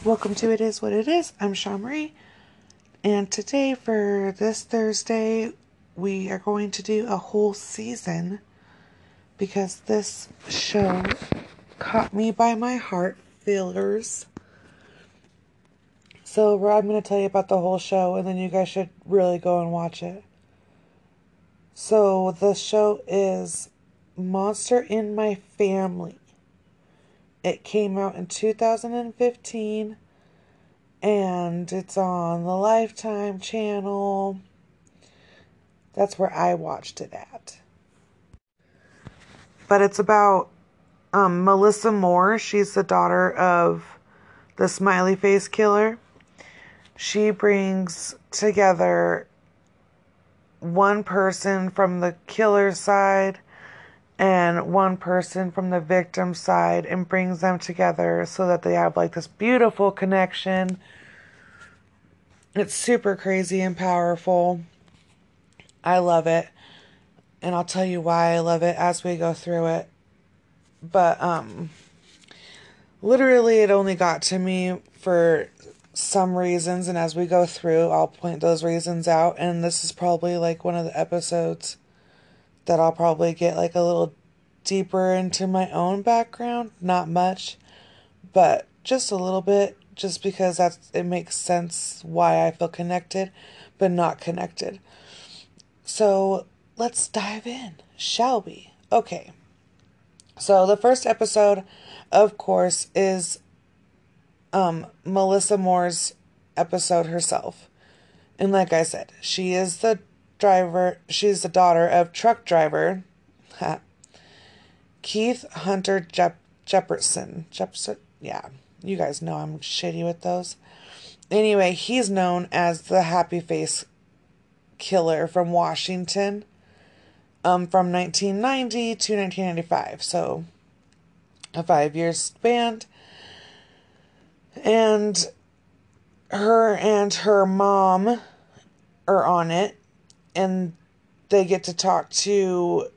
Welcome to It Is What It Is. I'm Shaw Marie. And today, for this Thursday, we are going to do a whole season because this show caught me by my heart feelers. So, I'm going to tell you about the whole show, and then you guys should really go and watch it. So, the show is Monster in My Family. It came out in 2015, and it's on the Lifetime channel. That's where I watched it at. But it's about Melissa Moore. She's the daughter of the Smiley Face Killer. She brings together one person from the killer's side and one person from the victim's side and brings them together so that they have like this beautiful connection. It's super crazy and powerful. I love it. And I'll tell you why I love it as we go through it. But literally it only got to me for some reasons, and as we go through I'll point those reasons out, and this is probably like one of the episodes that I'll probably get like a little deeper into my own background. Not much, but just a little bit, just because it makes sense why I feel connected, but not connected. So let's dive in, shall we? Okay. So the first episode, of course, is Melissa Moore's episode herself. And like I said, she is the driver. She's the daughter of truck driver Keith Hunter Jefferson. Yeah, you guys know I'm shitty with those. Anyway, he's known as the Happy Face Killer from Washington, from 1990 to 1995. So a 5-year span. And her mom are on it, and they get to talk to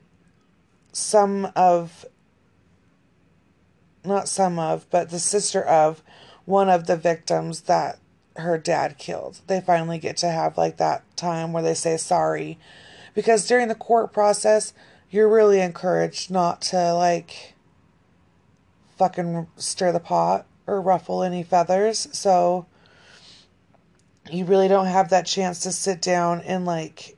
but the sister of one of the victims that her dad killed. They finally get to have like that time where they say sorry, because during the court process, you're really encouraged not to like fucking stir the pot or ruffle any feathers. So you really don't have that chance to sit down and like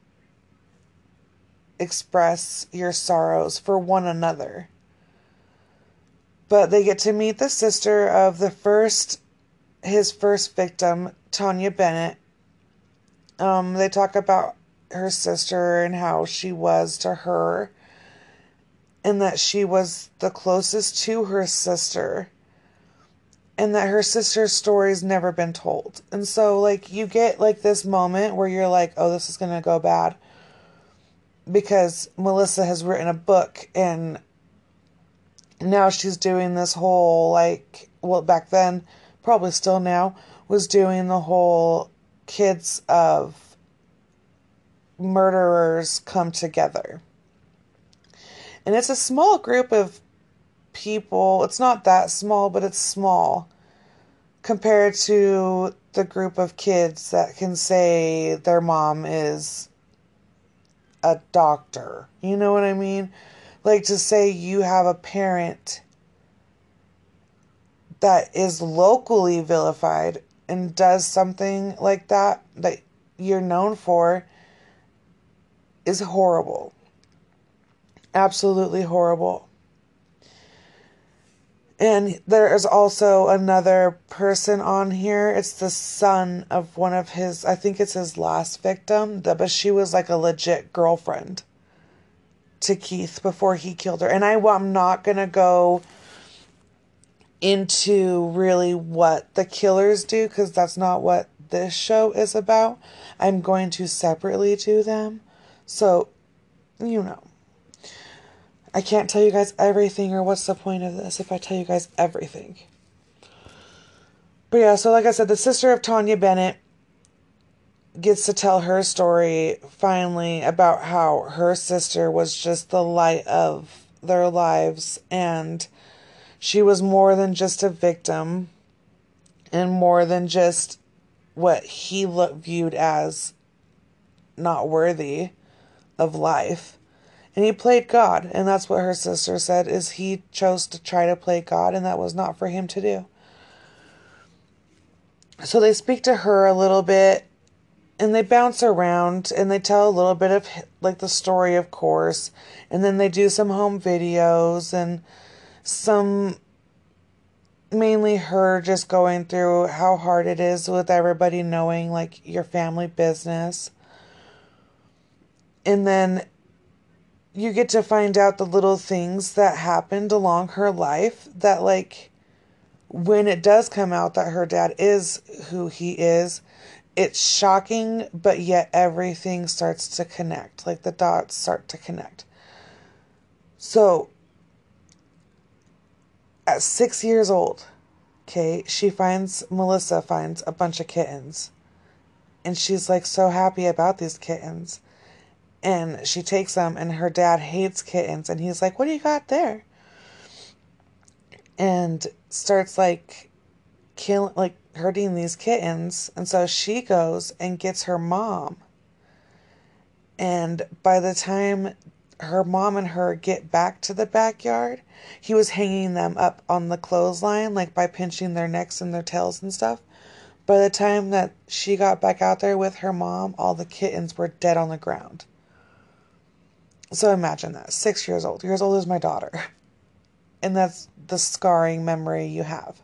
express your sorrows for one another. But they get to meet the sister of his first victim, Tanya Bennett. They talk about her sister and how she was to her, and that she was the closest to her sister, and that her sister's story's never been told. And so, like, you get, like, this moment where you're like, oh, this is gonna go bad. Because Melissa has written a book, and now she's doing this whole, like, well, back then, probably still now, was doing the whole kids of murderers come together. And it's a small group of people. It's not that small, but it's small compared to the group of kids that can say their mom is a doctor. You know what I mean? Like, to say you have a parent that is locally vilified and does something like that you're known for is horrible. Absolutely horrible. And there is also another person on here. It's the son of one of his, I think it's his last victim, but she was like a legit girlfriend to Keith before he killed her. And I'm not going to go into really what the killers do, because that's not what this show is about. I'm going to separately do them. So, you know. I can't tell you guys everything, or what's the point of this if I tell you guys everything? But yeah, so like I said, the sister of Tanya Bennett gets to tell her story finally about how her sister was just the light of their lives, and she was more than just a victim. and more than just what he viewed as not worthy of life. And he played God, and that's what her sister said, is he chose to try to play God, and that was not for him to do. So they speak to her a little bit, and they bounce around, and they tell a little bit of, like, the story, of course, and then they do some home videos, and some, mainly her just going through how hard it is with everybody knowing, like, your family business. And then you get to find out the little things that happened along her life that, like, when it does come out that her dad is who he is, it's shocking, but yet everything starts to connect. Like, the dots start to connect. So, at 6 years old, okay, Melissa finds a bunch of kittens. And she's, like, so happy about these kittens. And she takes them, and her dad hates kittens. And he's like, what do you got there? And starts, like, hurting these kittens. And so she goes and gets her mom. And by the time her mom and her get back to the backyard, he was hanging them up on the clothesline, like, by pinching their necks and their tails and stuff. By the time that she got back out there with her mom, all the kittens were dead on the ground. So imagine that. 6 years old. You're as old as my daughter. And that's the scarring memory you have.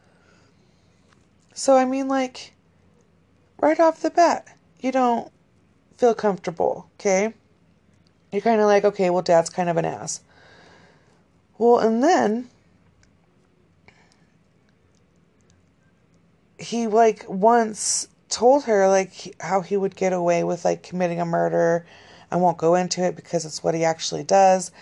So, I mean, like, right off the bat, you don't feel comfortable, okay? You're kind of like, okay, well, dad's kind of an ass. Well, and then he, like, once told her, like, how he would get away with, like, committing a murder. I won't go into it because it's what he actually does.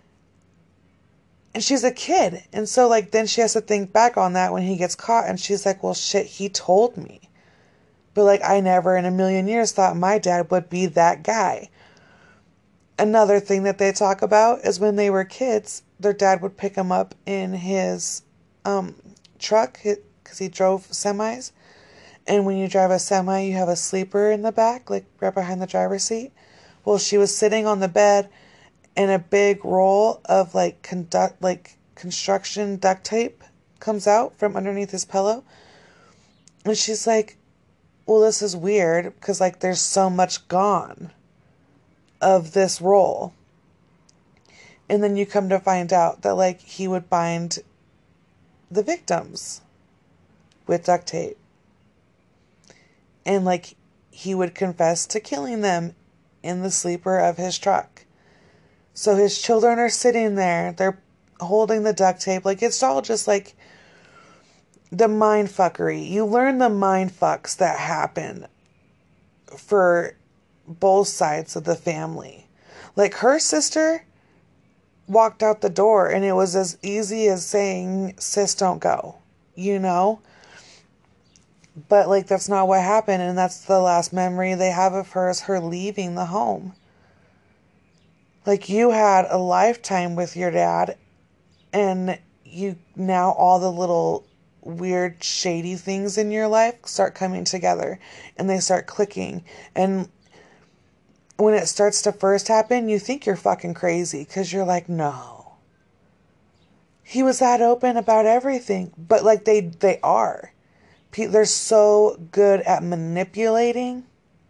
And she's a kid. And so, like, then she has to think back on that when he gets caught. And she's like, well, shit, he told me. But, like, I never in a million years thought my dad would be that guy. Another thing that they talk about is when they were kids, their dad would pick them up in his truck because he drove semis. And when you drive a semi, you have a sleeper in the back, like right behind the driver's seat. Well, she was sitting on the bed, and a big roll of, like, construction duct tape comes out from underneath his pillow. And she's like, well, this is weird because, like, there's so much gone of this roll. And then you come to find out that, like, he would bind the victims with duct tape. And, like, he would confess to killing them in the sleeper of his truck. So his children are sitting there. They're holding the duct tape. Like, it's all just, like, the mind fuckery. You learn the mind fucks that happen for both sides of the family. Like, her sister walked out the door, and it was as easy as saying, sis, don't go. You know? But, like, that's not what happened, and that's the last memory they have of her, is her leaving the home. Like, you had a lifetime with your dad, and you now all the little weird, shady things in your life start coming together, and they start clicking. And when it starts to first happen, you think you're fucking crazy, because you're like, no. He was that open about everything. But, like, they are. They're so good at manipulating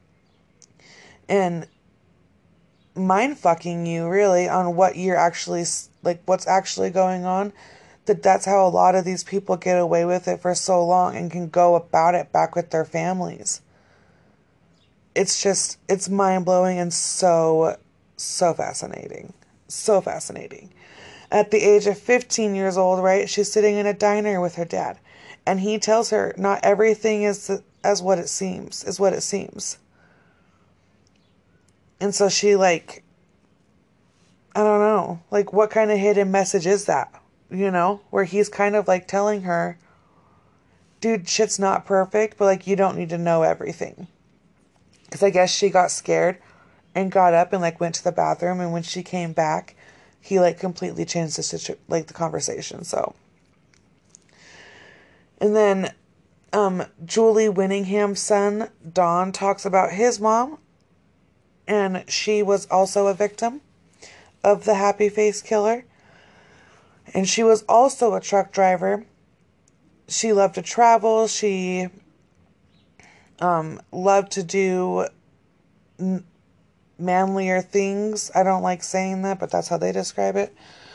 and mind fucking you, really, on what you're actually, like, what's actually going on. That's how a lot of these people get away with it for so long and can go about it back with their families. It's mind-blowing and so fascinating. So fascinating. At the age of 15 years old, right, she's sitting in a diner with her dad. And he tells her, not everything is what it seems. And so she, like, I don't know, like, what kind of hidden message is that? You know, where he's kind of, like, telling her, dude, shit's not perfect, but, like, you don't need to know everything. Because I guess she got scared and got up and, like, went to the bathroom. And when she came back, he, like, completely changed the conversation. So. And then Julie Winningham's son, Don, talks about his mom, and she was also a victim of the Happy Face Killer. And she was also a truck driver. She loved to travel. She loved to do manlier things. I don't like saying that, but that's how they describe it.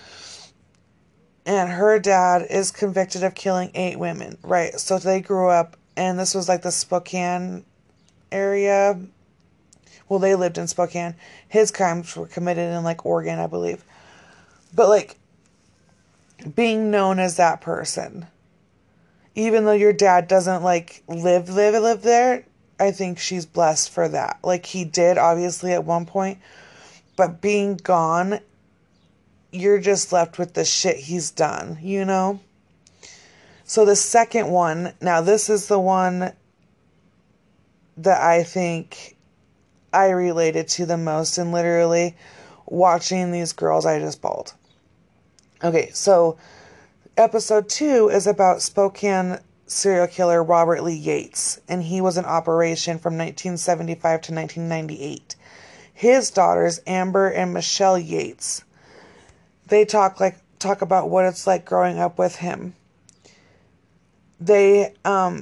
And her dad is convicted of killing 8 women. Right. So they grew up, and this was like the Spokane area. Well, they lived in Spokane. His crimes were committed in like Oregon, I believe. But like being known as that person, even though your dad doesn't like live there, I think she's blessed for that. Like he did obviously at one point, but being gone, you're just left with the shit he's done, you know? So the second one, now this is the one that I think I related to the most, and literally watching these girls, I just bawled. Okay, so episode 2 is about Spokane serial killer Robert Lee Yates, and he was in operation from 1975 to 1998. His daughters, Amber and Michelle Yates, they talk about what it's like growing up with him. There's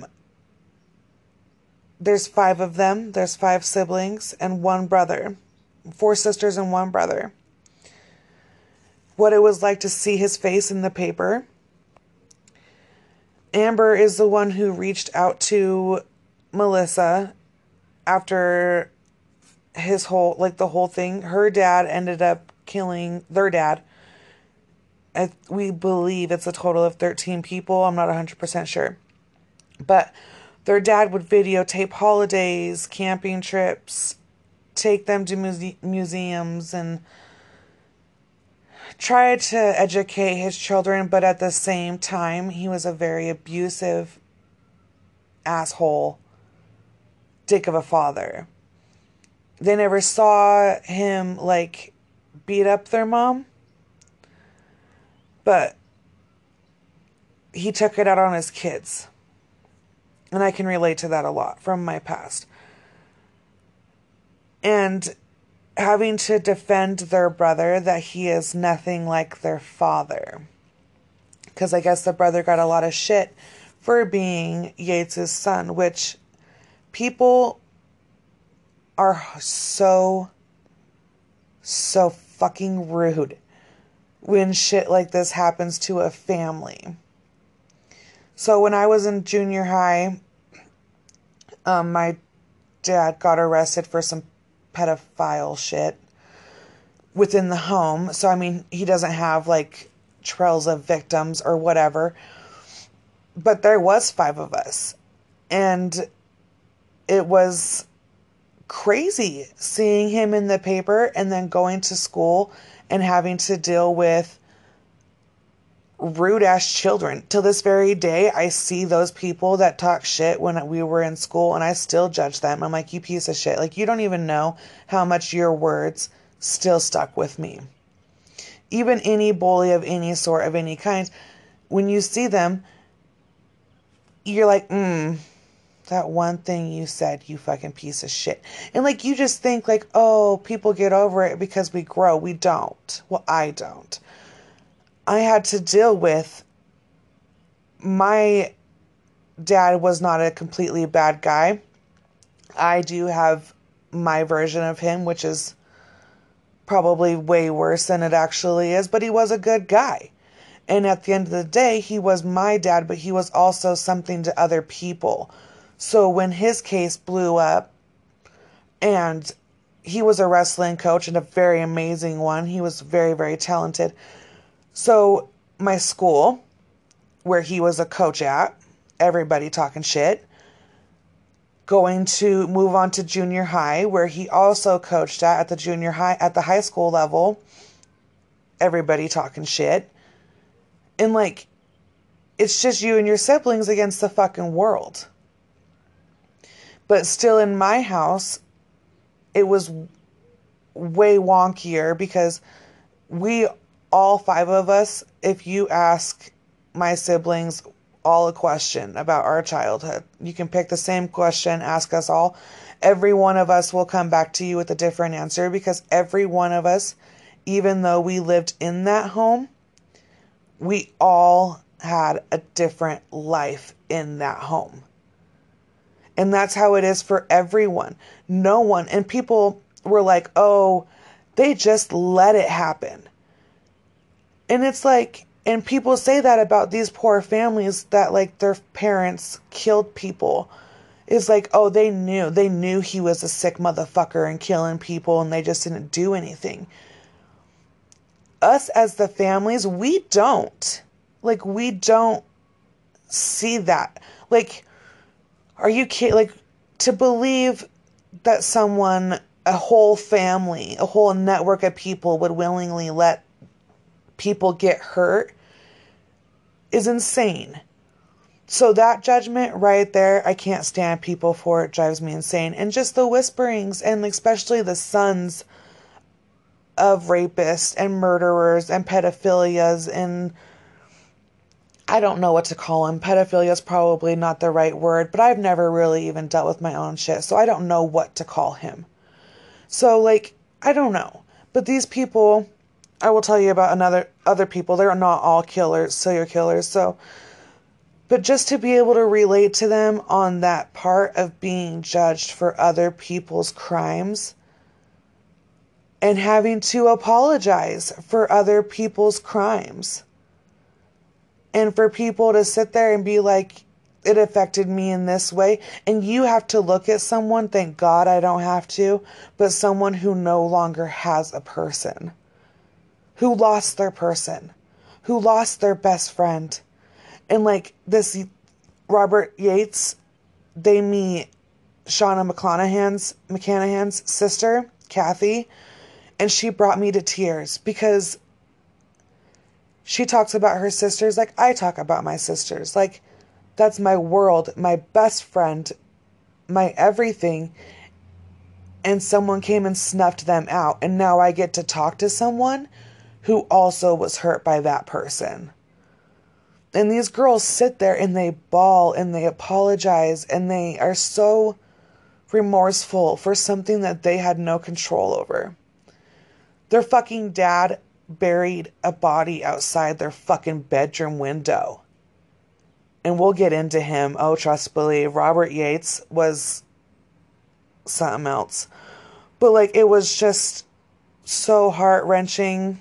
5 of them. There's 5 siblings and 1 brother. 4 sisters and 1 brother. What it was like to see his face in the paper. Amber is the one who reached out to Melissa after his whole, like the whole thing. Her dad ended up killing their dad. We believe it's a total of 13 people. I'm not 100% sure. But their dad would videotape holidays, camping trips, take them to museums, and try to educate his children. But at the same time, he was a very abusive asshole, dick of a father. They never saw him, like, beat up their mom. But he took it out on his kids. And I can relate to that a lot from my past. And having to defend their brother that he is nothing like their father. Because I guess the brother got a lot of shit for being Yates' son, which people are so fucking rude when shit like this happens to a family. So when I was in junior high, my dad got arrested for some pedophile shit within the home. So, I mean, he doesn't have, like, trails of victims or whatever. But there was 5 of us. And it was crazy seeing him in the paper and then going to school and having to deal with rude ass children. Till this very day, I see those people that talk shit when we were in school, and I still judge them. I'm like, you piece of shit. Like, you don't even know how much your words still stuck with me. Even any bully of any sort, of any kind, when you see them, you're like, that one thing you said, you fucking piece of shit. And like, you just think like, oh, people get over it because we grow. We don't. Well, I don't. I had to deal with, my dad was not a completely bad guy. I do have my version of him, which is probably way worse than it actually is, but he was a good guy. And at the end of the day, he was my dad, but he was also something to other people. So when his case blew up, and he was a wrestling coach and a very amazing one, he was very, very talented. So my school, where he was a coach at, everybody talking shit. Going to move on to junior high, where he also coached at the junior high, at the high school level, everybody talking shit. And like, it's just you and your siblings against the fucking world. But still in my house, it was way wonkier because we, all 5 of us, if you ask my siblings all a question about our childhood. You can pick the same question, ask us all. Every one of us will come back to you with a different answer, because every one of us, even though we lived in that home, we all had a different life in that home. And that's how it is for everyone. No one, and people were like, oh, they just let it happen. And it's like, and people say that about these poor families that like their parents killed people. It's like, oh, they knew he was a sick motherfucker and killing people, and they just didn't do anything. Us as the families, we don't. Like, we don't see that. Like, are you kidding? Like, to believe that someone, a whole family, a whole network of people would willingly let people get hurt is insane. So that judgment right there, I can't stand people for. It drives me insane. And just the whisperings, and especially the sons of rapists and murderers and pedophilias, and I don't know what to call them. Pedophilia is probably not the right word, but I've never really even dealt with my own shit, so I don't know what to call him. So, like, I don't know. But these people, I will tell you about other people. They're not all killers, serial killers, so... But just to be able to relate to them on that part of being judged for other people's crimes and having to apologize for other people's crimes. And for people to sit there and be like, it affected me in this way. And you have to look at someone, thank God I don't have to, but someone who no longer has a person. Who lost their person. Who lost their best friend. And like this Robert Yates, they meet Shauna McClanahan's sister, Kathy, and she brought me to tears because she talks about her sisters like I talk about my sisters. Like, that's my world, my best friend, my everything. And someone came and snuffed them out. And now I get to talk to someone who also was hurt by that person. And these girls sit there and they bawl and they apologize and they are so remorseful for something that they had no control over. Their fucking dad buried a body outside their fucking bedroom window. And we'll get into him. Oh, trust believe. Robert Yates was something else. But like, it was just so heart-wrenching.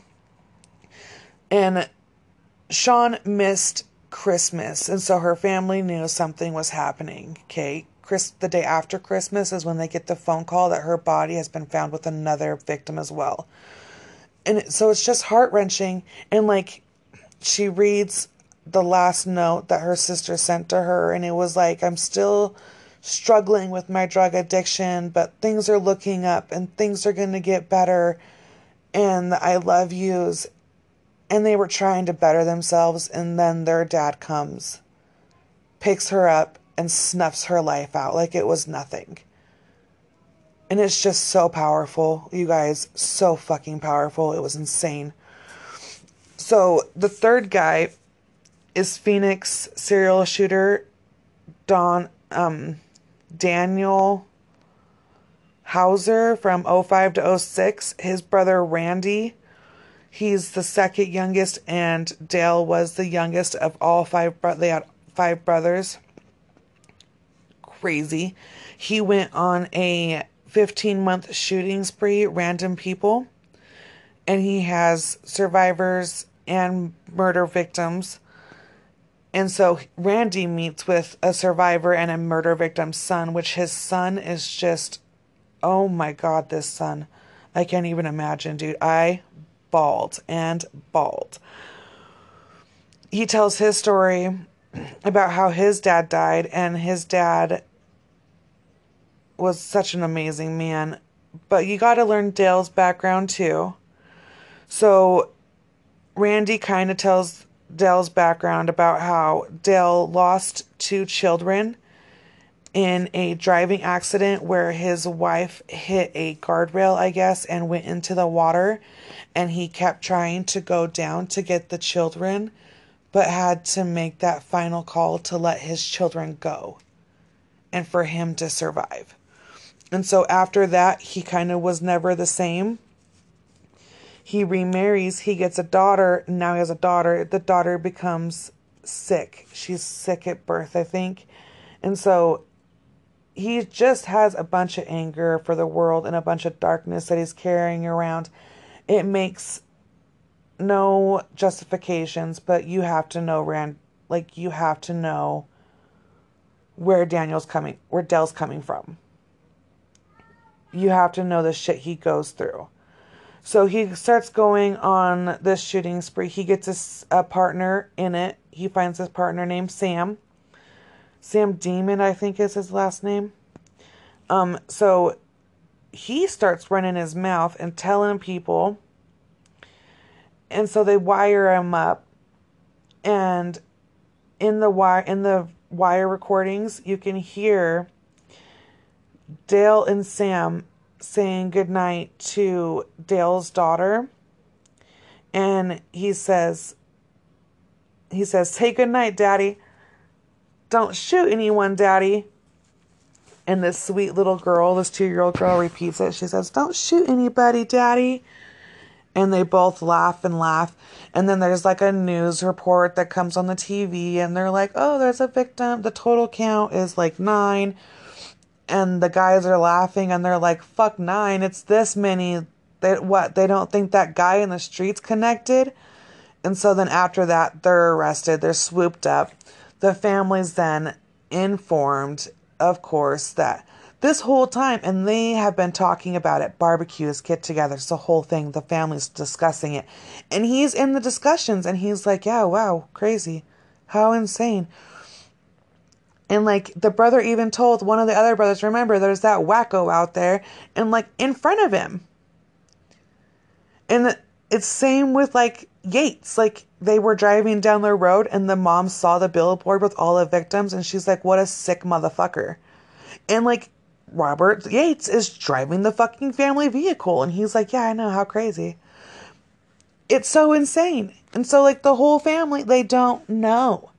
And Sean missed Christmas, and so her family knew something was happening. Okay, the day after Christmas is when they get the phone call that her body has been found with another victim as well. And so it's just heart-wrenching. And like, she reads the last note that her sister sent to her, and it was like, I'm still struggling with my drug addiction, but things are looking up and things are going to get better, and I love yous. And they were trying to better themselves, and then their dad comes, picks her up, and snuffs her life out like it was nothing. And it's just so powerful, you guys. So fucking powerful. It was insane. So, the third guy is Phoenix serial shooter Daniel Hauser from 05 to 06. His brother Randy. He's the second youngest, and Dale was the youngest of all five. They had 5 brothers. Crazy. He went on a 15-month shooting spree, random people. And he has survivors and murder victims. And so Randy meets with a survivor and a murder victim's son, which his son is just, oh my God, this son. I can't even imagine, dude. I bawled and bawled. He tells his story about how his dad died, and his dad was such an amazing man. But you got to learn Dale's background too. So Randy kind of tells Dale's background about how Dale lost 2 children in a driving accident where his wife hit a guardrail, I guess, and went into the water. And he kept trying to go down to get the children, but had to make that final call to let his children go and for him to survive. And so after that, he kind of was never the same. He remarries, he gets a daughter, and now he has a daughter. The daughter becomes sick. She's sick at birth, I think. And so he just has a bunch of anger for the world and a bunch of darkness that he's carrying around. It makes no justifications, but you have to know, you have to know where Dell's coming from. You have to know the shit he goes through. So he starts going on this shooting spree. He gets a partner in it. He finds his partner named Sam. Sam Demon, I think is his last name. So he starts running his mouth and telling people. And so they wire him up. And in the wire recordings, you can hear Dell and Sam saying goodnight to Dell's daughter. And he says, "Say goodnight, Daddy. Don't shoot anyone, Daddy." And this sweet little girl, this 2-year-old girl, repeats it. She says, "Don't shoot anybody, Daddy." And they both laugh and laugh. And then there's like a news report that comes on the TV. And they're like, "Oh, there's a victim. The total count is like 9. And the guys are laughing. And they're like, "Fuck 9. It's this many." They don't think that guy in the street's connected? And so then after that, they're arrested. They're swooped up. The family's then informed, of course, that this whole time, and they have been talking about it, barbecues, get-togethers, the whole thing, the family's discussing it. And he's in the discussions, and he's like, "Yeah, wow, crazy. How insane." And like the brother even told one of the other brothers, "Remember, there's that wacko out there," and like in front of him. And it's same with like Yates. Like they were driving down the road and the mom saw the billboard with all the victims and she's like, "What a sick motherfucker." And like Robert Yates is driving the fucking family vehicle and he's like, "Yeah, I know, how crazy." It's so insane. And so like the whole family, they don't know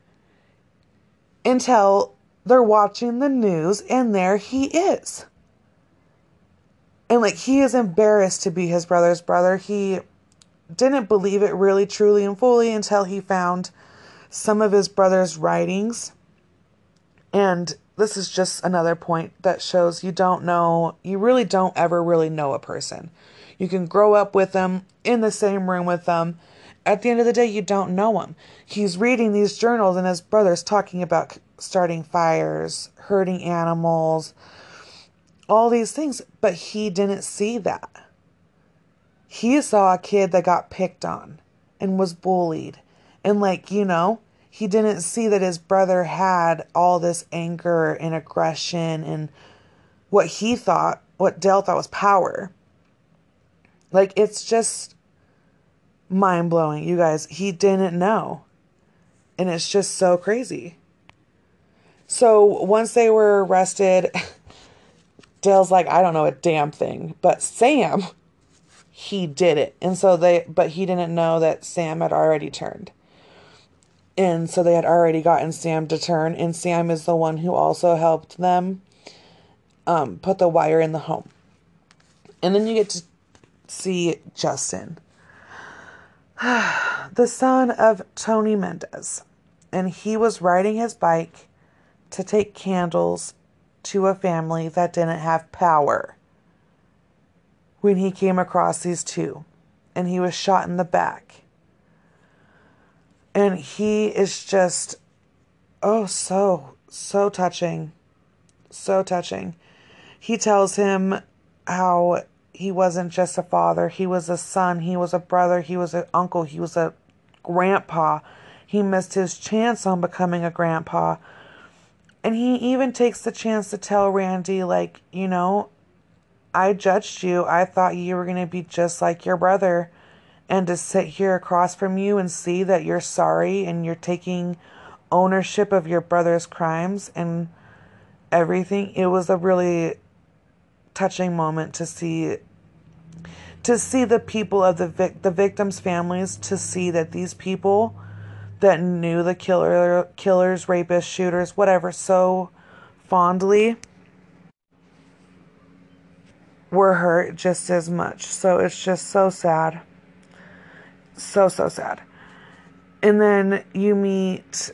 until they're watching the news and there he is. And like he is embarrassed to be his brother's brother. He didn't believe it really, truly, and fully until he found some of his brother's writings. And this is just another point that shows you really don't ever really know a person. You can grow up with them, in the same room with them. At the end of the day, you don't know him. He's reading these journals and his brother's talking about starting fires, hurting animals, all these things, but he didn't see that. He saw a kid that got picked on and was bullied. And he didn't see that his brother had all this anger and aggression and what Dell thought was power. Like, it's just mind-blowing, you guys. He didn't know. And it's just so crazy. So once they were arrested, Dell's like, "I don't know a damn thing." But Sam, he did it. And so but he didn't know that Sam had already turned. And so they had already gotten Sam to turn. And Sam is the one who also helped them put the wire in the home. And then you get to see Justin, the son of Tony Mendez. And he was riding his bike to take candles to a family that didn't have power when he came across these two. And he was shot in the back. And he is just, so touching. So touching. He tells him how he wasn't just a father. He was a son. He was a brother. He was an uncle. He was a grandpa. He missed his chance on becoming a grandpa. And he even takes the chance to tell Randy, like, "I judged you. I thought you were going to be just like your brother. And to sit here across from you and see that you're sorry and you're taking ownership of your brother's crimes and everything." It was a really touching moment to see the people of the victims' families, to see that these people, that knew the killers, rapists, shooters, whatever, so fondly were hurt just as much. So it's just so sad. So sad. And then you meet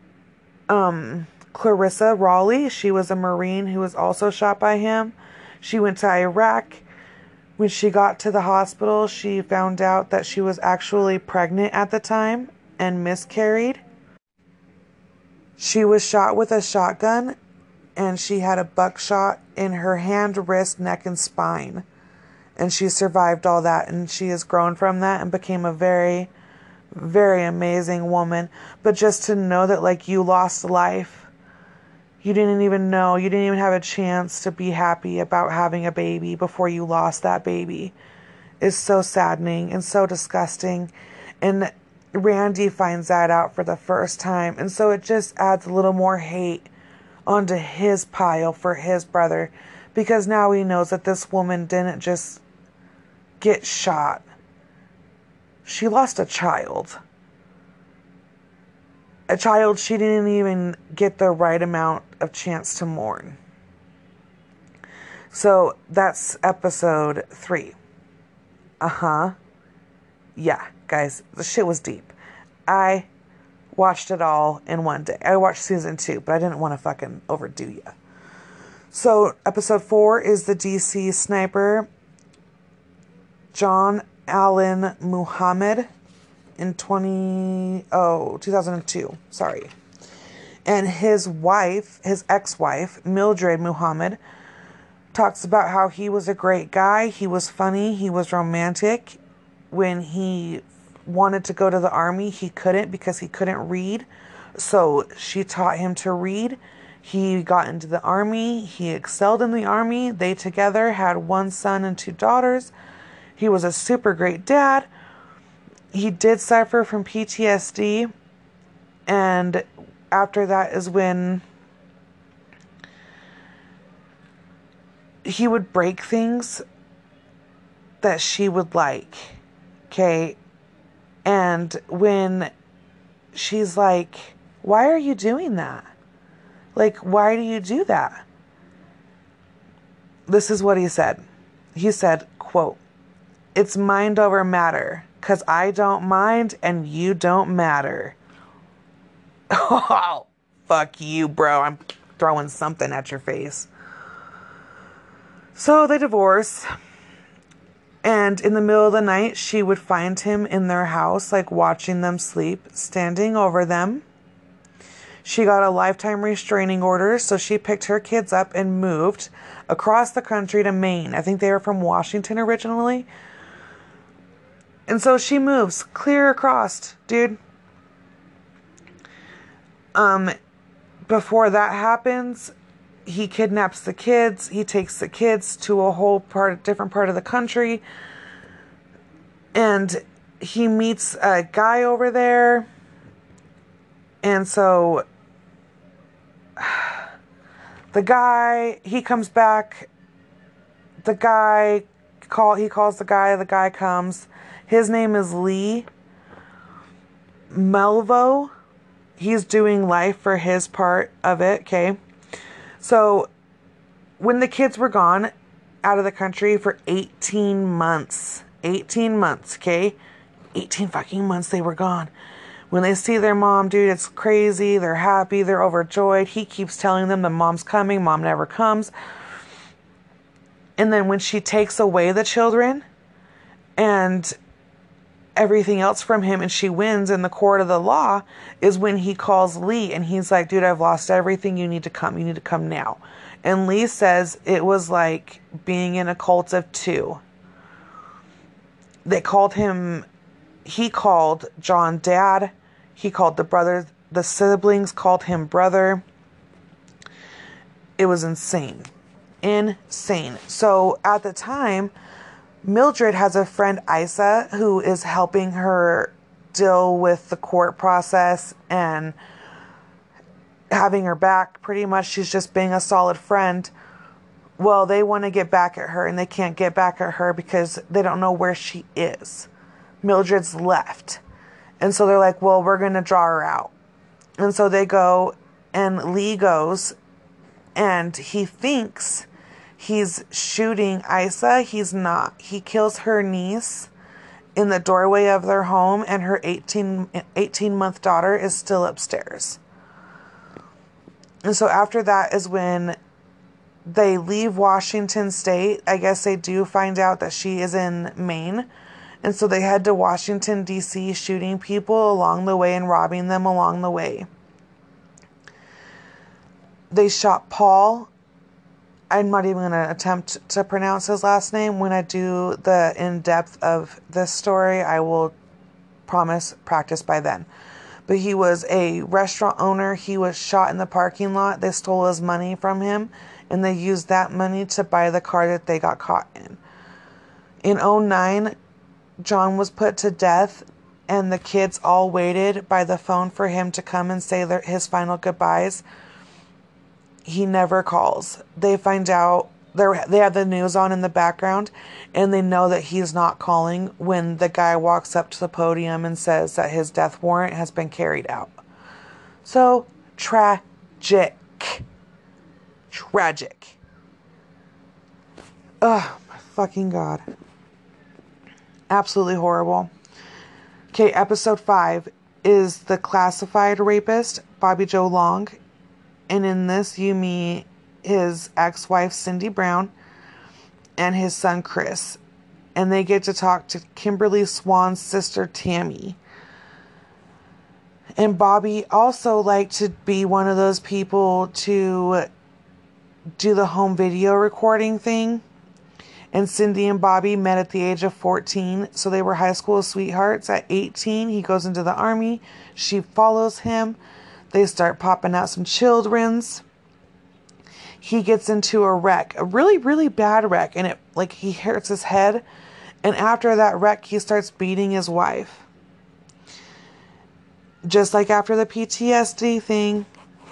Clarissa Raleigh. She was a Marine who was also shot by him. She went to Iraq. When she got to the hospital, she found out that she was actually pregnant at the time and miscarried. She was shot with a shotgun, and she had a buckshot in her hand, wrist, neck, and spine. And she survived all that, and she has grown from that and became a very, very amazing woman. But just to know that, like, you lost life, you didn't even know, you didn't even have a chance to be happy about having a baby before you lost that baby, is so saddening and so disgusting. And Randy finds that out for the first time, and so it just adds a little more hate onto his pile for his brother, because now he knows that this woman didn't just get shot. She lost a child. A child she didn't even get the right amount of chance to mourn. So that's episode 3. Yeah, guys, the shit was deep. I watched it all in one day. I watched season 2, but I didn't want to fucking overdo ya. So episode 4 is the DC sniper, John Allen Muhammad, in 2002, sorry. And his wife, his ex-wife, Mildred Muhammad, talks about how he was a great guy, he was funny, he was romantic. When he wanted to go to the army, he couldn't because he couldn't read. So she taught him to read. He got into the army. He excelled in the army. They together had 1 son and 2 daughters. He was a super great dad. He did suffer from PTSD. And after that is when he would break things that she would like. Okay? And when she's like, why are you doing that? Like, why do you do that? This is what he said. He said, quote, "It's mind over matter, 'cause I don't mind and you don't matter." Oh, fuck you, bro. I'm throwing something at your face. So they divorce. And in the middle of the night, she would find him in their house, like watching them sleep, standing over them. She got a lifetime restraining order, so she picked her kids up and moved across the country to Maine. I think they were from Washington originally. And so she moves clear across, dude. Before that happens, he kidnaps the kids. He takes the kids to a whole different part of the country. And he meets a guy over there. And so the guy, he comes back. The guy, he calls the guy comes. His name is Lee Melvo. He's doing life for his part of it, okay? So, when the kids were gone out of the country for 18 months, okay? 18 fucking months they were gone. When they see their mom, dude, it's crazy. They're happy. They're overjoyed. He keeps telling them the mom's coming. Mom never comes. And then when she takes away the children and everything else from him and she wins in the court of the law, is when he calls Lee and he's like, dude, I've lost everything. You need to come now. And Lee says it was like being in a cult of 2. He called John dad. He called the siblings called him brother. It was insane. So at the time, Mildred has a friend, Isa, who is helping her deal with the court process and having her back. Pretty much, she's just being a solid friend. Well, they want to get back at her, and they can't get back at her because they don't know where she is. Mildred's left. And so they're like, well, we're going to draw her out. And so they go, and Lee goes, and he thinks he's shooting Isa. He's not. He kills her niece in the doorway of their home, and her 18-month daughter is still upstairs. And so after that is when they leave Washington State. I guess they do find out that she is in Maine. And so they head to Washington, D.C., shooting people along the way and robbing them along the way. They shot Paul. I'm not even going to attempt to pronounce his last name. When I do the in-depth of this story, I will promise practice by then. But he was a restaurant owner. He was shot in the parking lot. They stole his money from him, and they used that money to buy the car that they got caught in. In 2009, John was put to death, and the kids all waited by the phone for him to come and say his final goodbyes. He never calls. They find out, they have the news on in the background, and they know that he's not calling when the guy walks up to the podium and says that his death warrant has been carried out. So, tragic. Tragic. Oh, my fucking God. Absolutely horrible. Okay, episode 5 is The Classified Rapist, Bobby Joe Long. And in this, you meet his ex-wife, Cindy Brown, and his son, Chris. And they get to talk to Kimberly Swan's sister, Tammy. And Bobby also liked to be one of those people to do the home video recording thing. And Cindy and Bobby met at the age of 14, so they were high school sweethearts. At 18, he goes into the army. She follows him. They start popping out some children's. He gets into a wreck, a really, really bad wreck, and he hurts his head. And after that wreck, he starts beating his wife. Just like after the PTSD thing,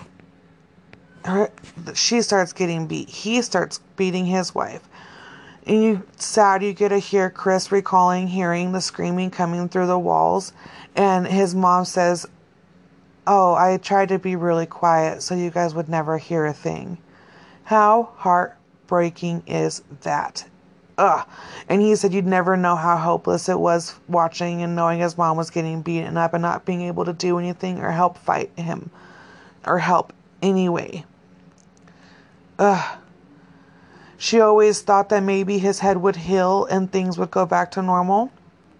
she starts getting beat. He starts beating his wife. And you get to hear Chris recalling hearing the screaming coming through the walls. And his mom says, "Oh, I tried to be really quiet so you guys would never hear a thing." How heartbreaking is that? Ugh. And he said you'd never know how hopeless it was watching and knowing his mom was getting beaten up and not being able to do anything or help fight him. Or help anyway. Ugh. She always thought that maybe his head would heal and things would go back to normal.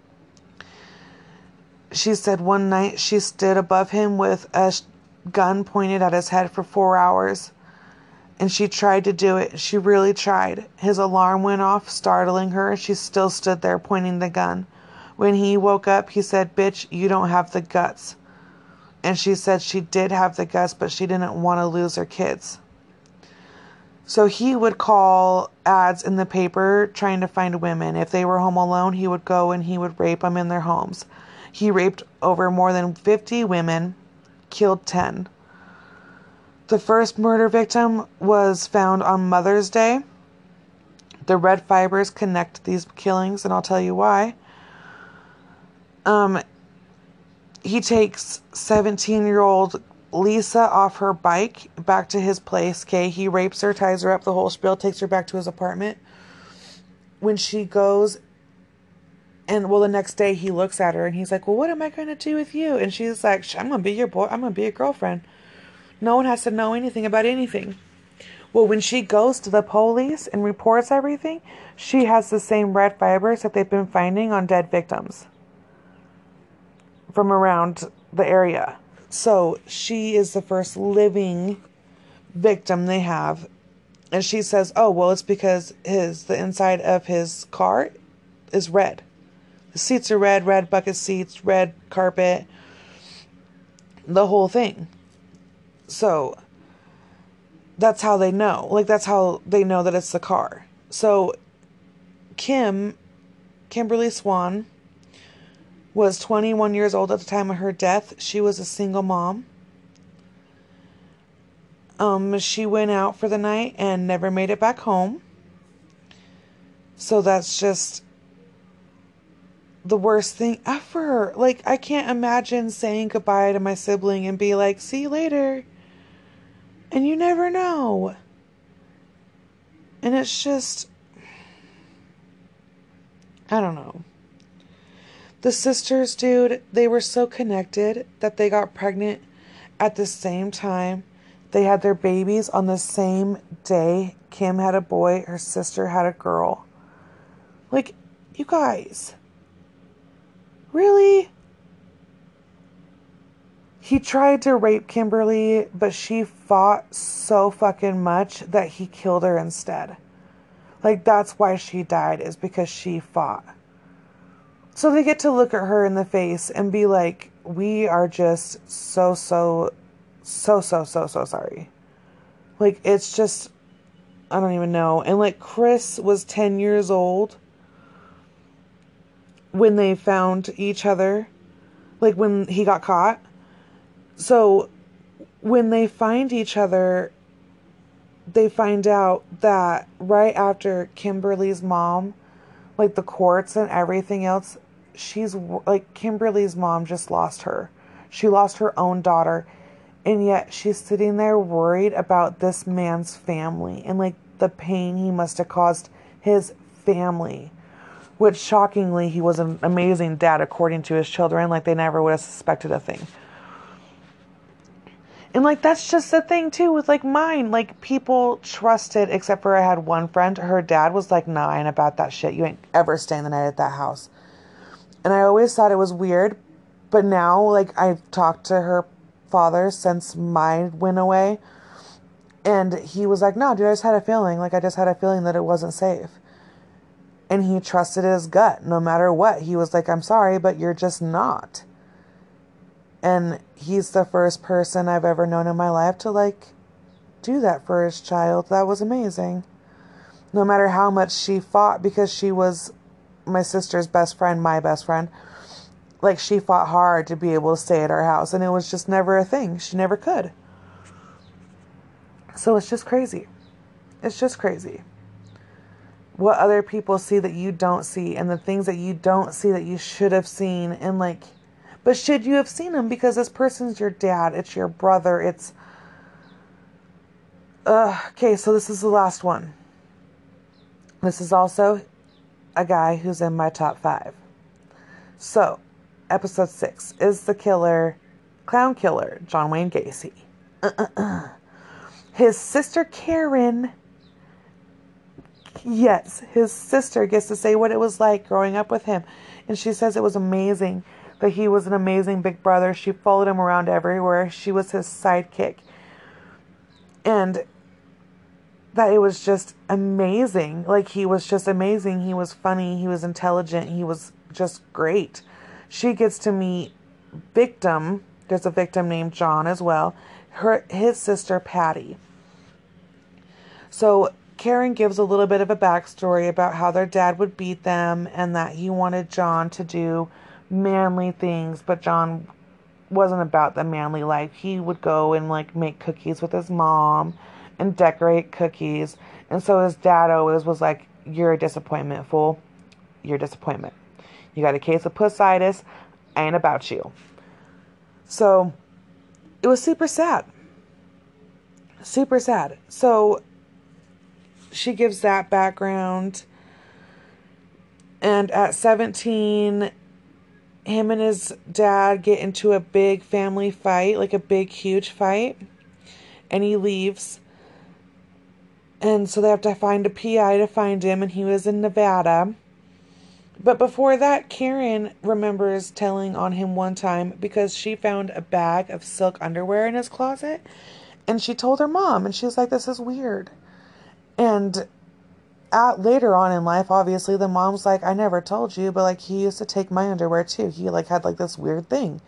She said one night she stood above him with a gun pointed at his head for 4 hours. And she tried to do it. She really tried. His alarm went off, startling her. She still stood there pointing the gun. When he woke up, he said, "Bitch, you don't have the guts." And she said she did have the guts, but she didn't want to lose her kids. So he would call ads in the paper trying to find women. If they were home alone, he would go and he would rape them in their homes. He raped over more than 50 women, killed 10. The first murder victim was found on Mother's Day. The red fibers connect these killings, and I'll tell you why. He takes 17-year-old Lisa off her bike back to his place. Okay, he rapes her, ties her up, the whole spiel, takes her back to his apartment. When she goes, the next day he looks at her and he's like, "Well, what am I going to do with you?" And she's like, "I'm going to be your boy. I'm going to be your girlfriend. No one has to know anything about anything." Well, when she goes to the police and reports everything, she has the same red fibers that they've been finding on dead victims from around the area. So she is the first living victim they have. And she says, "Oh, well, it's because the inside of his car is red. The seats are red, red bucket seats, red carpet, the whole thing." So that's how they know. That's how they know that it's the car. So Kimberly Swan was 21 years old at the time of her death. She was a single mom. She went out for the night and never made it back home. So that's just the worst thing ever. Like, I can't imagine saying goodbye to my sibling and be like, see you later. And you never know. And it's just, I don't know. The sisters, dude, they were so connected that they got pregnant at the same time. They had their babies on the same day. Kim had a boy, her sister had a girl. Like, you guys. Really? He tried to rape Kimberly, but she fought so fucking much that he killed her instead. Like, that's why she died, is because she fought. So they get to look at her in the face and be like, we are just so sorry. Like, it's just, I don't even know. And like, Chris was 10 years old when they found each other, like when he got caught. So when they find each other, they find out that right after Kimberly's mom, like the courts and everything else, she's like, Kimberly's mom just lost her. She lost her own daughter. And yet she's sitting there worried about this man's family and like the pain he must have caused his family. Which, shockingly, he was an amazing dad according to his children. Like, they never would have suspected a thing. And, like, that's just the thing, too, with, like, mine. Like, people trusted, except for I had one friend. Her dad was like, nah, I ain't about that shit. You ain't ever staying the night at that house. And I always thought it was weird. But now, like, I've talked to her father since mine went away. And he was like, no, dude, I just had a feeling. Like, I just had a feeling that it wasn't safe. And he trusted his gut no matter what. He was like, I'm sorry, but you're just not. And he's the first person I've ever known in my life to, like, do that for his child. That was amazing. No matter how much she fought, because she was my sister's best friend, my best friend. Like, she fought hard to be able to stay at our house. And it was just never a thing. She never could. So it's just crazy. It's just crazy. What other people see that you don't see, and the things that you don't see that you should have seen, and like, but should you have seen them? Because this person's your dad, it's your brother, it's, okay, so this is the last one. This is also a guy who's in my top 5. So, episode 6, is the killer, clown killer, John Wayne Gacy. His sister Karen, yes, his sister gets to say what it was like growing up with him. And she says it was amazing, that he was an amazing big brother. She followed him around everywhere. She was his sidekick. And that it was just amazing. Like, he was just amazing. He was funny. He was intelligent. He was just great. She gets to meet victim. There's a victim named John as well. His sister, Patty. So Karen gives a little bit of a backstory about how their dad would beat them and that he wanted John to do manly things, but John wasn't about the manly life. He would go and like make cookies with his mom and decorate cookies. And so his dad always was like, you're a disappointment, fool. You're a disappointment. You got a case of pussitis. I ain't about you. So it was super sad. Super sad. So she gives that background. And at 17, him and his dad get into a big family fight, like a big, huge fight. And he leaves. And so they have to find a PI to find him. And he was in Nevada. But before that, Karen remembers telling on him one time because she found a bag of silk underwear in his closet. And she told her mom. And she was like, this is weird. And later on in life, obviously, the mom's like, I never told you, but like, he used to take my underwear too. He like had like this weird thing.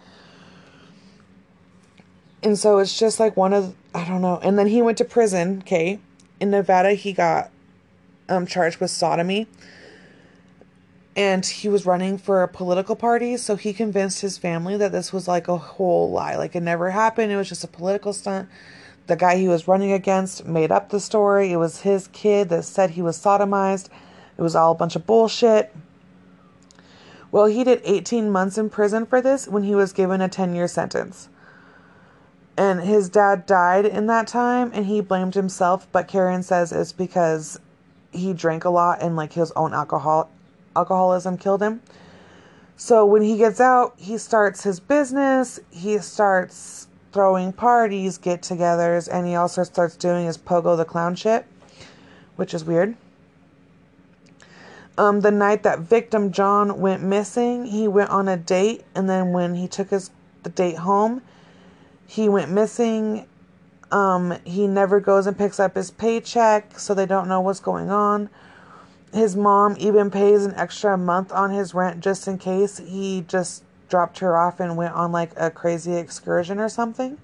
And so it's just like one of, I don't know. And then he went to prison, okay? In Nevada, he got charged with sodomy. And he was running for a political party, so he convinced his family that this was like a whole lie. Like, it never happened. It was just a political stunt. The guy he was running against made up the story. It was his kid that said he was sodomized. It was all a bunch of bullshit. Well, he did 18 months in prison for this when he was given a 10-year sentence. And his dad died in that time, and he blamed himself, but Karen says it's because he drank a lot and like his own alcoholism killed him. So when he gets out, he starts his business, he starts throwing parties, get-togethers, and he also starts doing his Pogo the Clown shit, which is weird. The night that victim John went missing, he went on a date, and then when he took the date home, he went missing. He never goes and picks up his paycheck, so they don't know what's going on. His mom even pays an extra month on his rent just in case he just dropped her off and went on like a crazy excursion or something.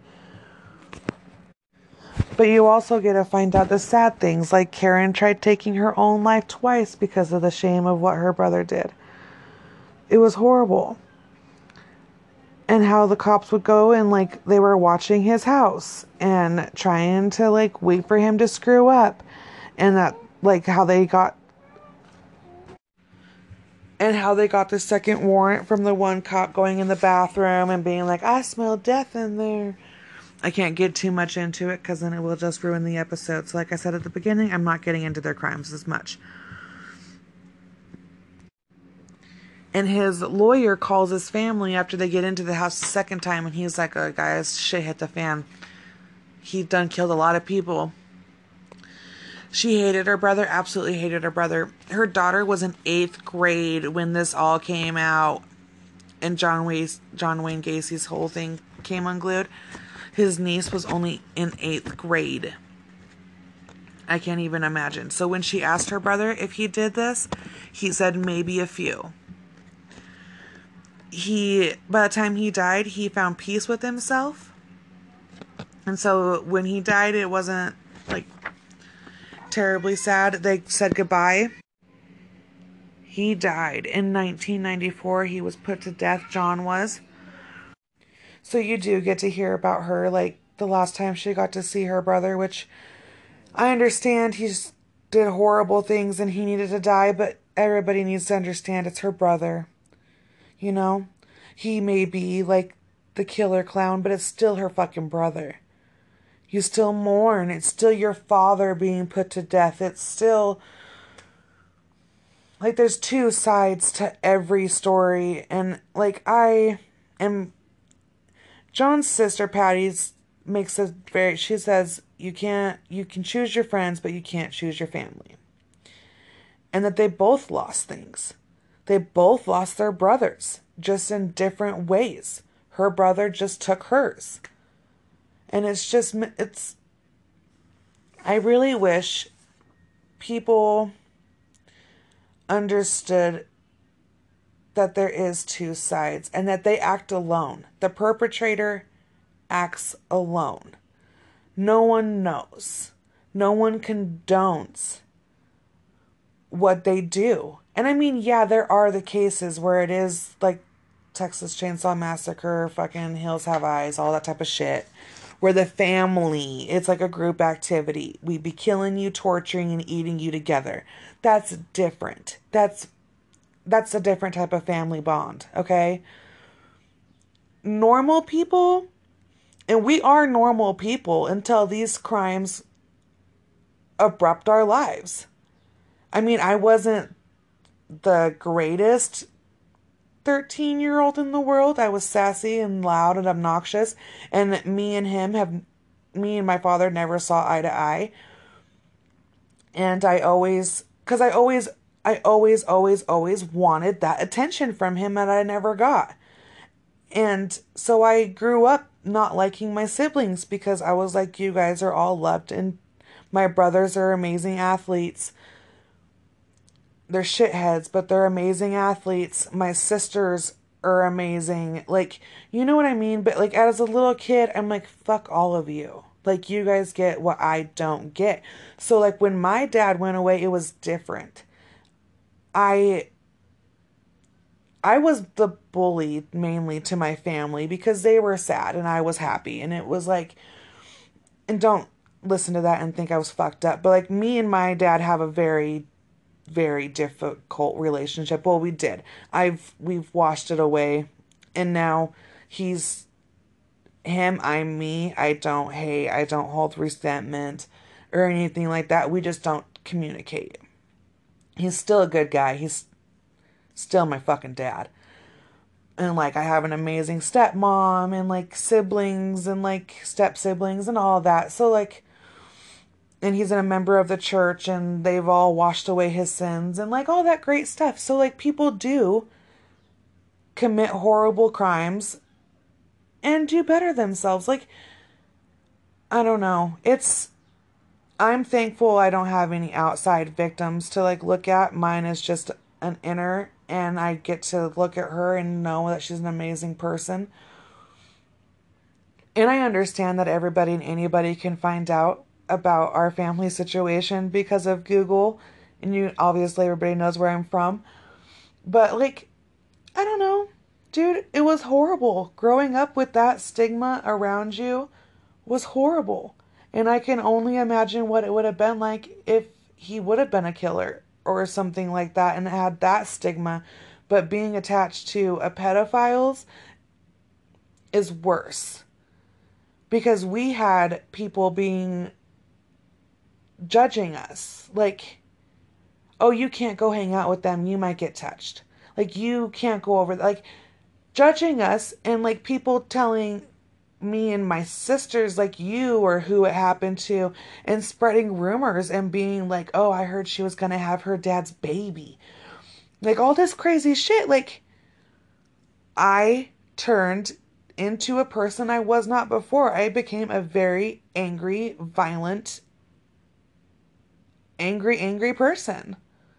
But you also get to find out the sad things, like Karen tried taking her own life twice because of the shame of what her brother did. It was horrible. And how the cops would go and like they were watching his house and trying to like wait for him to screw up. And that like how they got the second warrant from the one cop going in the bathroom and being like, I smell death in there. I can't get too much into it because then it will just ruin the episode. So like I said at the beginning, I'm not getting into their crimes as much. And his lawyer calls his family after they get into the house the second time, and he's like, oh, guys, shit hit the fan. He done killed a lot of people. She hated her brother, absolutely hated her brother. Her daughter was in 8th grade when this all came out, and John Wayne Gacy's whole thing came unglued. His niece was only in 8th grade. I can't even imagine. So when she asked her brother if he did this, he said maybe a few. By the time he died, he found peace with himself. And so when he died, it wasn't like terribly sad. They said goodbye. He died in 1994. He was put to death. John was. So you do get to hear about her, like the last time she got to see her brother, which I understand he just did horrible things and he needed to die, but everybody needs to understand it's her brother. You know? He may be like the killer clown, but it's still her fucking brother. You still mourn. It's still your father being put to death. It's still like there's two sides to every story. And like John's sister Patty makes a she says you can choose your friends, but you can't choose your family. And that they both lost things. They both lost their brothers, just in different ways. Her brother just took hers. And I really wish people understood that there is two sides and that they act alone. The perpetrator acts alone. No one knows. No one condones what they do. And I mean, yeah, there are the cases where it is like Texas Chainsaw Massacre, fucking Hills Have Eyes, all that type of shit. Where the family, it's like a group activity. We be killing you, torturing, and eating you together. That's different. That's a different type of family bond, okay? Normal people, and we are normal people until these crimes abrupt our lives. I mean, I wasn't the greatest 13-year-old in the world. I was sassy and loud and obnoxious, and me and my father never saw eye to eye. And I always wanted that attention from him that I never got. And so I grew up not liking my siblings because I was like, you guys are all loved and my brothers are amazing athletes. They're shitheads, but they're amazing athletes. My sisters are amazing. Like, you know what I mean? But like, as a little kid, I'm like, fuck all of you. Like, you guys get what I don't get. So like, when my dad went away, it was different. I was the bully mainly to my family because they were sad and I was happy. And it was like, and don't listen to that and think I was fucked up. But like, me and my dad have a very very difficult relationship. Well, we did. We've washed it away, and now he's him, I'm me. I don't hate, I don't hold resentment or anything like that. We just don't communicate. He's still a good guy. He's still my fucking dad. And like I have an amazing stepmom and like siblings and like step siblings and all that. So like, and he's a member of the church and they've all washed away his sins and like all that great stuff. So like people do commit horrible crimes and do better themselves. Like, I don't know. I'm thankful I don't have any outside victims to like look at. Mine is just an inner, and I get to look at her and know that she's an amazing person. And I understand that everybody and anybody can find out about our family situation because of Google. And obviously everybody knows where I'm from. But like, I don't know. Dude, it was horrible. Growing up with that stigma around you was horrible. And I can only imagine what it would have been like if he would have been a killer or something like that and had that stigma. But being attached to a pedophile's is worse. Because we had people judging us. Like, oh, you can't go hang out with them. You might get touched. Like, you can't go over. Like, judging us, and like people telling me and my sisters like you or who it happened to, and spreading rumors and being like, oh, I heard she was gonna have her dad's baby. Like all this crazy shit. Like I turned into a person I was not before. I became a very angry, violent, angry person.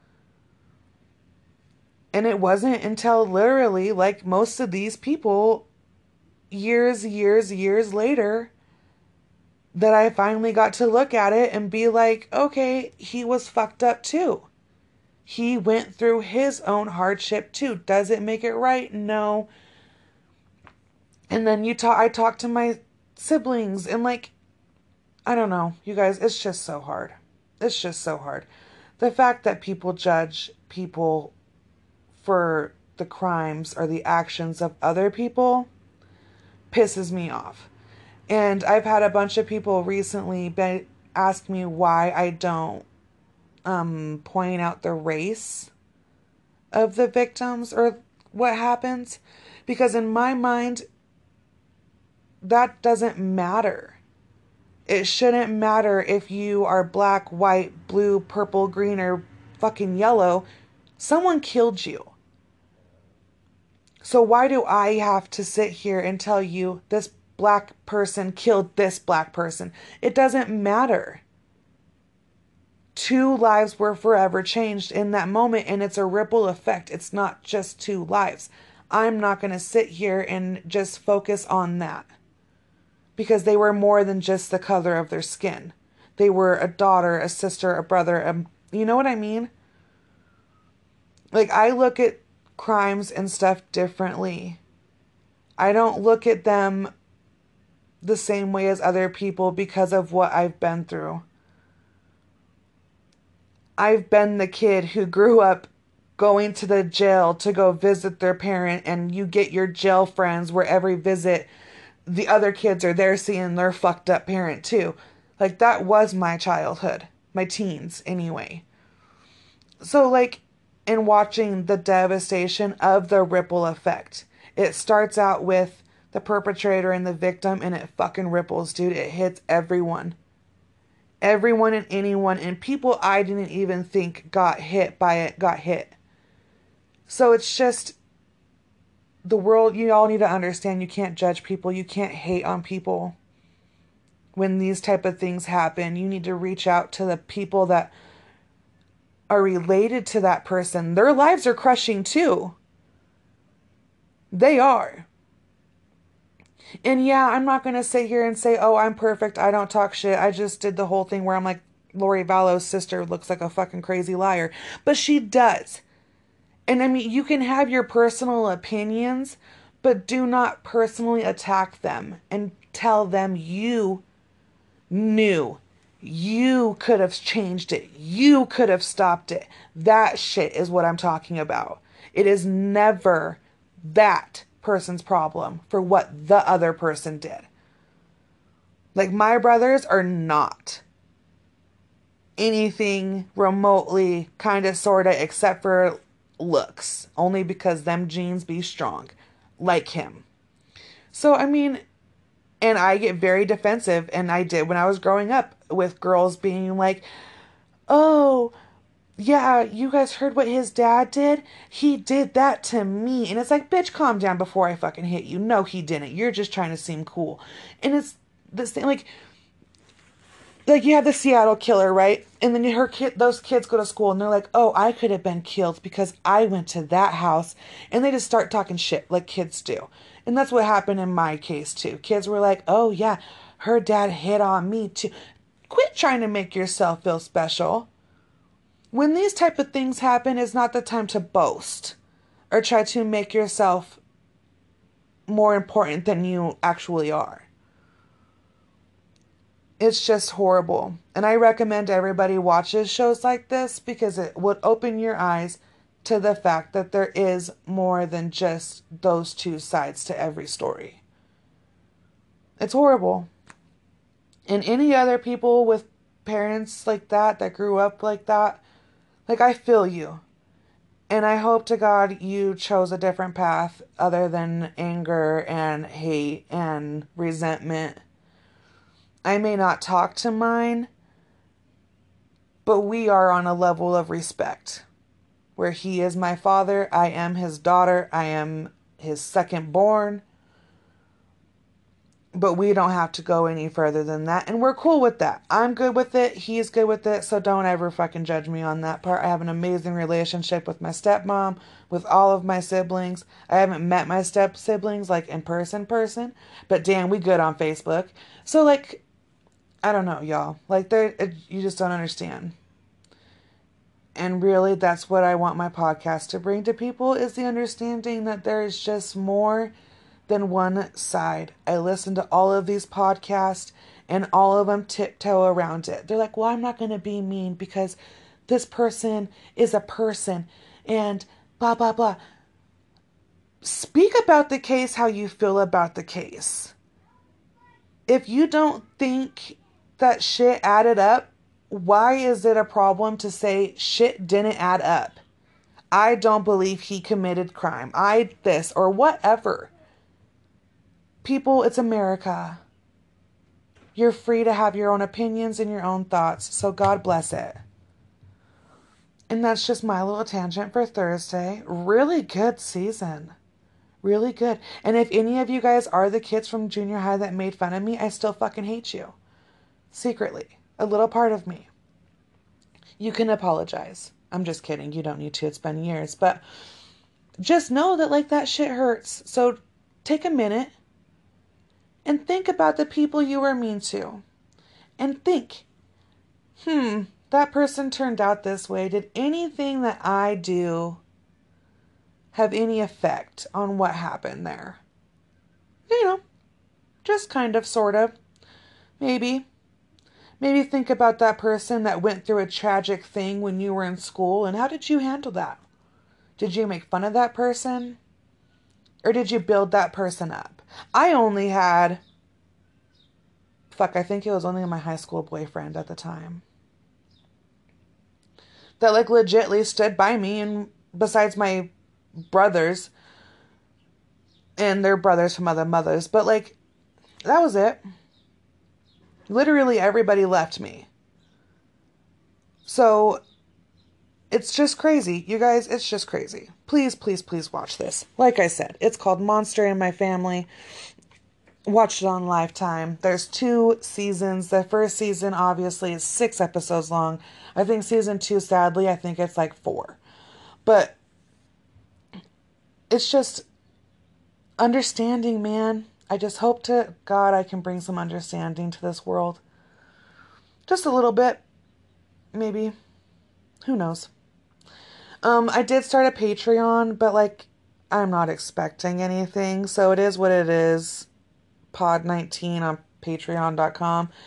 And it wasn't until literally, like most of these people, years later, that I finally got to look at it and be like, okay, he was fucked up too. He went through his own hardship too. Does it make it right? No. And then I talked to my siblings and like, I don't know, you guys, it's just so hard. It's just so hard. The fact that people judge people for the crimes or the actions of other people pisses me off. And I've had a bunch of people recently ask me why I don't point out the race of the victims or what happens. Because in my mind, that doesn't matter. It shouldn't matter if you are black, white, blue, purple, green, or fucking yellow. Someone killed you. So why do I have to sit here and tell you this black person killed this black person? It doesn't matter. 2 lives were forever changed in that moment, and it's a ripple effect. It's not just 2 lives. I'm not going to sit here and just focus on that. Because they were more than just the color of their skin. They were a daughter, a sister, a brother, you know what I mean? Like, I look at crimes and stuff differently. I don't look at them the same way as other people because of what I've been through. I've been the kid who grew up going to the jail to go visit their parent, and you get your jail friends where every visit the other kids are there seeing their fucked up parent too. Like, that was my childhood. My teens, anyway. So, like, in watching the devastation of the ripple effect, it starts out with the perpetrator and the victim, and it fucking ripples, dude. It hits everyone. Everyone and anyone, and people I didn't even think got hit by it, got hit. So it's just, the world, you all need to understand, you can't judge people, you can't hate on people. When these type of things happen, you need to reach out to the people that are related to that person. Their lives are crushing too. They are. And yeah, I'm not going to sit here and say, oh, I'm perfect, I don't talk shit. I just did the whole thing where I'm like, Lori Vallow's sister looks like a fucking crazy liar. But she does. And I mean, you can have your personal opinions, but do not personally attack them and tell them you knew You could have changed it. You could have stopped it. That shit is what I'm talking about. It is never that person's problem for what the other person did. Like, my brothers are not anything remotely kind of sort of except for looks, only because them genes be strong like him. So I mean, and I get very defensive, and I did when I was growing up, with girls being like, oh yeah, you guys heard what his dad did? He did that to me. And it's like, bitch, calm down before I fucking hit you. No, he didn't. You're just trying to seem cool. And it's this thing, like you have the Seattle killer, right? And then those kids go to school and they're like, oh, I could have been killed because I went to that house. And they just start talking shit like kids do. And that's what happened in my case too. Kids were like, oh yeah, her dad hit on me too. Quit trying to make yourself feel special. When these type of things happen, it's not the time to boast or try to make yourself more important than you actually are. It's just horrible. And I recommend everybody watches shows like this because it would open your eyes to the fact that there is more than just those two sides to every story. It's horrible. And any other people with parents like that grew up like that, like, I feel you. And I hope to God you chose a different path other than anger and hate and resentment. I may not talk to mine, but we are on a level of respect where he is my father, I am his daughter, I am his second born. But we don't have to go any further than that. And we're cool with that. I'm good with it. He's good with it. So don't ever fucking judge me on that part. I have an amazing relationship with my stepmom, with all of my siblings. I haven't met my step siblings like in person. But damn, we good on Facebook. So like, I don't know, y'all. Like, you just don't understand. And really, that's what I want my podcast to bring to people, is the understanding that there is just more than one side. I listen to all of these podcasts and all of them tiptoe around it. They're like, well, I'm not going to be mean because this person is a person and blah, blah, blah. Speak about the case how you feel about the case. If you don't think that shit added up, why is it a problem to say shit didn't add up? I don't believe he committed crime. This or whatever. People, it's America. You're free to have your own opinions and your own thoughts, so God bless it. And that's just my little tangent for Thursday. Really good season. Really good. And if any of you guys are the kids from junior high that made fun of me, I still fucking hate you. Secretly. A little part of me. You can apologize. I'm just kidding. You don't need to. It's been years. But just know that, like, that shit hurts. So take a minute and think about the people you were mean to. And think, that person turned out this way. Did anything that I do have any effect on what happened there? You know, just kind of, sort of. Maybe think about that person that went through a tragic thing when you were in school, and how did you handle that? Did you make fun of that person? Or did you build that person up? I only had, I think it was only my high school boyfriend at the time that, like, legitly stood by me, and besides my brothers and their brothers from other mothers, but, like, that was it. Literally everybody left me. So it's just crazy. You guys, it's just crazy. Please, please, please watch this. Like I said, it's called Monster in My Family. Watch it on Lifetime. There's 2 seasons. The first season, obviously, is 6 episodes long. I think season 2, sadly, I think it's like 4. But it's just understanding, man. I just hope to God I can bring some understanding to this world. Just a little bit. Maybe. Who knows? I did start a Patreon, but, like, I'm not expecting anything. So it is what it is. Pod19 on patreon.com.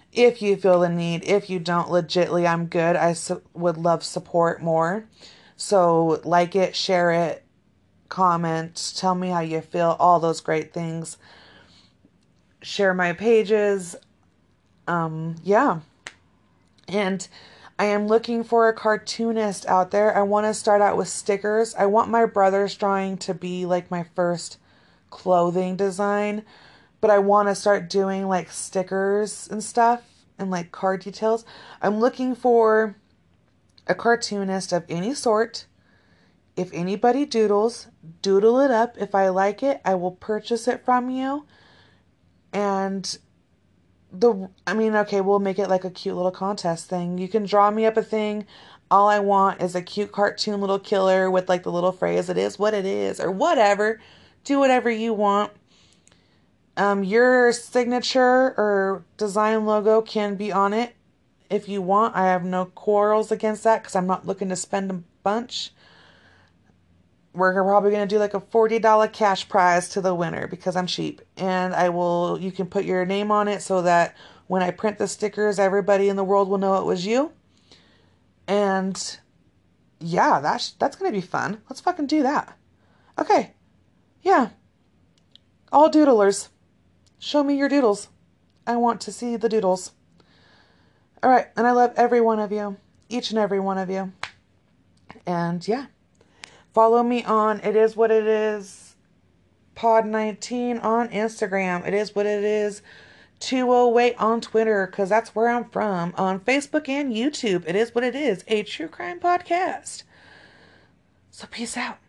if you feel the need. If you don't, legitly, I'm good. Would love support more. So like it, share it, comment, tell me how you feel, all those great things. Share my pages. Yeah. And I am looking for a cartoonist out there. I want to start out with stickers. I want my brother's drawing to be like my first clothing design, but I want to start doing like stickers and stuff and like card details. I'm looking for a cartoonist of any sort. If anybody doodles, doodle it up. If I like it, I will purchase it from you. And okay, we'll make it like a cute little contest thing. You can draw me up a thing. All I want is a cute cartoon little killer with like the little phrase, "It is what it is," or whatever. Do whatever you want. Your signature or design logo can be on it if you want. I have no quarrels against that because I'm not looking to spend a bunch. We're probably going to do like a $40 cash prize to the winner because I'm cheap. And you can put your name on it so that when I print the stickers, everybody in the world will know it was you. And yeah, that's going to be fun. Let's fucking do that. Okay. Yeah. All doodlers. Show me your doodles. I want to see the doodles. All right. And I love every one of you. Each and every one of you. And yeah. Follow me on It Is What It Is Pod19 on Instagram. It Is What It Is 208 on Twitter, because that's where I'm from. On Facebook and YouTube. It Is What It Is, a true crime podcast. So peace out.